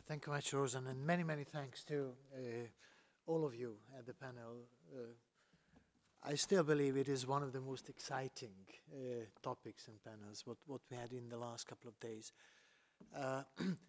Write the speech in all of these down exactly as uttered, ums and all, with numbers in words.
Thank you much, Rosen, and many, many thanks to uh, all of you at the panel. Uh, I still believe it is one of the most exciting uh, topics and panels, what, what we had in the last couple of days. Uh,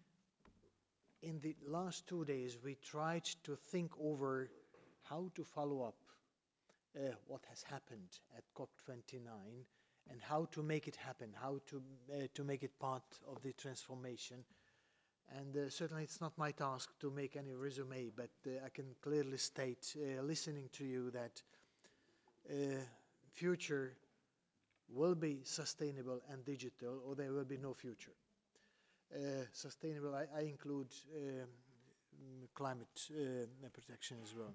in the last two days, we tried to think over how to follow up uh, what has happened at COP twenty-nine and how to make it happen, how to, uh, to make it part of the transformation. And uh, certainly it's not my task to make any resume, but uh, I can clearly state, uh, listening to you, that uh, future will be sustainable and digital, or there will be no future. Uh, sustainable, I, I include um, climate uh, protection as well.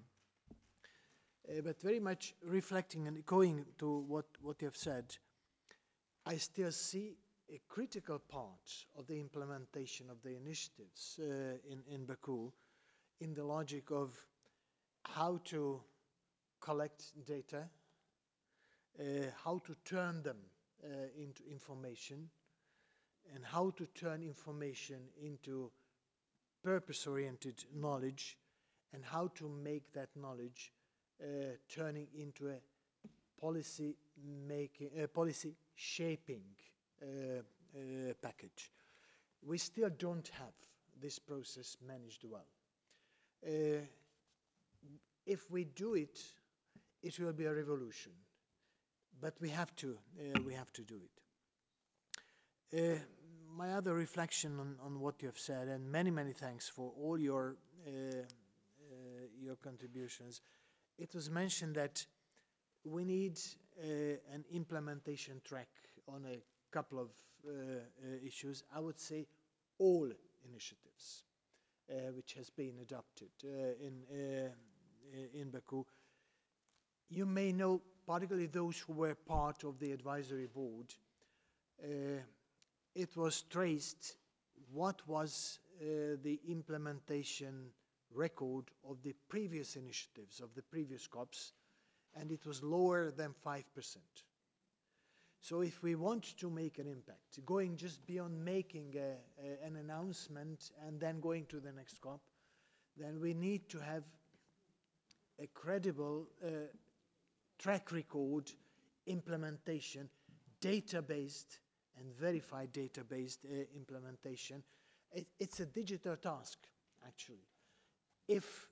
Uh, but very much reflecting and going to what, what you have said, I still see a critical part of the implementation of the initiatives uh, in, in Baku in the logic of how to collect data, uh, how to turn them uh, into information, and how to turn information into purpose-oriented knowledge, and how to make that knowledge uh, turning into a policy making, uh, policy shaping uh, uh, package. We still don't have this process managed well. Uh, if we do it, it will be a revolution. But we have to, uh, we have to do it. Uh, my other reflection on, on what you have said, and many, many thanks for all your, uh, uh, your contributions. It was mentioned that we need uh, an implementation track on a couple of uh, uh, issues. I would say all initiatives uh, which has been adopted uh, in, uh, in Baku. You may know, particularly those who were part of the advisory board, uh, it was traced what was uh, the implementation record of the previous initiatives, of the previous COPs, and it was lower than five percent. So if we want to make an impact, going just beyond making a, a, an announcement and then going to the next COP, then we need to have a credible uh, track record, implementation, data-based and verified data-based uh, implementation. It, it's a digital task, actually. If,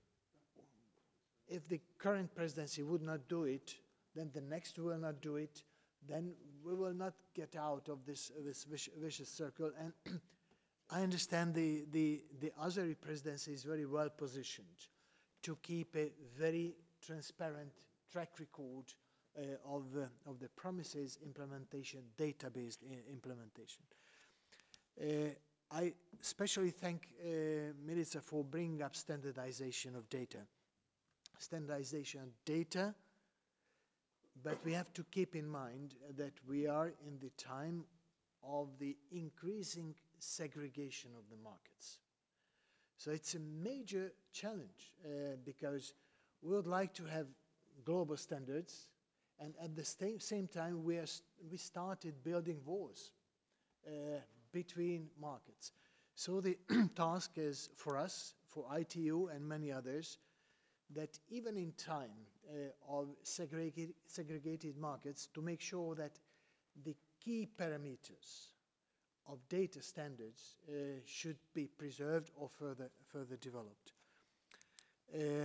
if the current presidency would not do it, then the next will not do it, then we will not get out of this, uh, this vicious, vicious circle. And I understand the, the, the Azeri presidency is very well positioned to keep a very transparent track record uh, of, uh, of the promises implementation, data-based implementation. Uh, I especially thank uh, Melissa for bringing up standardization of data. Standardization of data, but we have to keep in mind that we are in the time of the increasing segregation of the markets. So it's a major challenge uh, because we would like to have global standards, and at the same, same time we, are st we started building walls uh, between markets. So the task is for us, for I T U and many others, that even in time uh, of segregated, segregated markets, to make sure that the key parameters of data standards uh, should be preserved or further, further developed. Uh,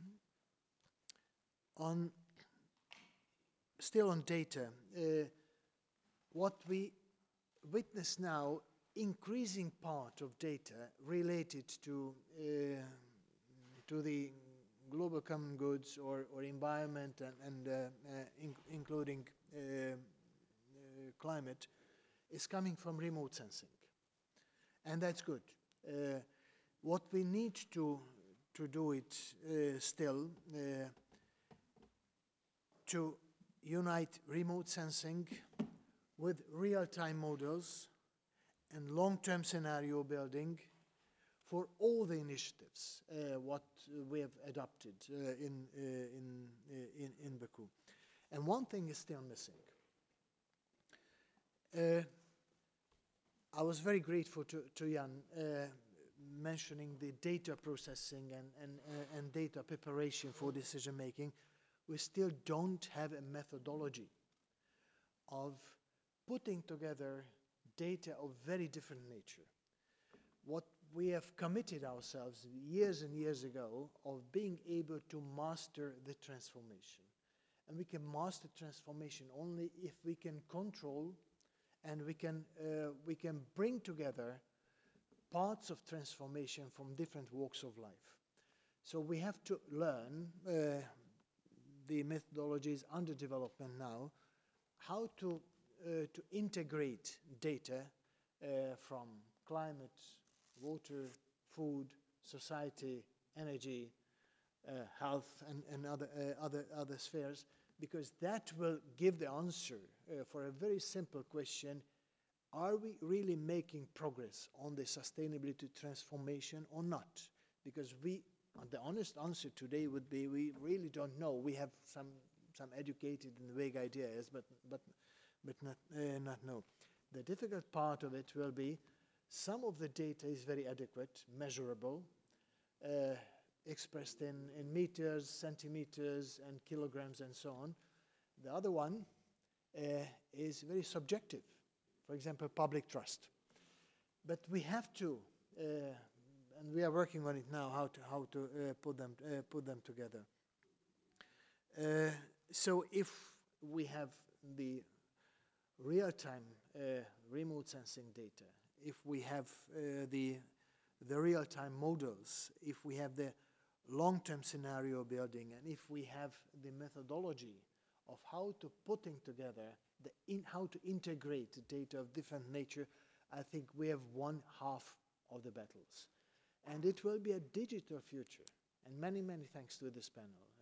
on, still on data, uh, what we witness now, increasing part of data related to, uh, to the global common goods or, or environment and, and uh, uh, in, including uh, uh, climate, is coming from remote sensing. And that's good. Uh, what we need to, to do it uh, still, uh, to unite remote sensing with real-time models and long-term scenario building for all the initiatives, uh, what we have adopted uh, in, uh, in, uh, in, in Baku. And one thing is still missing. Uh, I was very grateful to, to Jan uh, mentioning the data processing and, and, uh, and data preparation for decision making, we still don't have a methodology of putting together data of very different nature. What we have committed ourselves years and years ago of being able to master the transformation. And we can master transformation only if we can control and we can, uh, we can bring together parts of transformation from different walks of life. So we have to learn, uh, the methodology is under development now, how to, uh, to integrate data uh, from climate, water, food, society, energy, uh, health, and, and other, uh, other, other spheres, because that will give the answer uh, for a very simple question: are we really making progress on the sustainability transformation or not? Because we, the honest answer today would be we really don't know. We have some some educated and vague ideas, but but but not uh, not know. The difficult part of it will be some of the data is very adequate, measurable, uh, expressed in, in meters, centimeters, and kilograms, and so on. The other one uh, is very subjective. For example, public trust. But we have to, uh, and we are working on it now, how to how to uh, put them uh, put them together. Uh, so if we have the real-time uh, remote sensing data, if we have uh, the the real-time models, if we have the long-term scenario building, and if we have the methodology of how to putting together the in how to integrate data of different nature, I think we have won half of the battles. And it will be a digital future. And many, many thanks to this panel.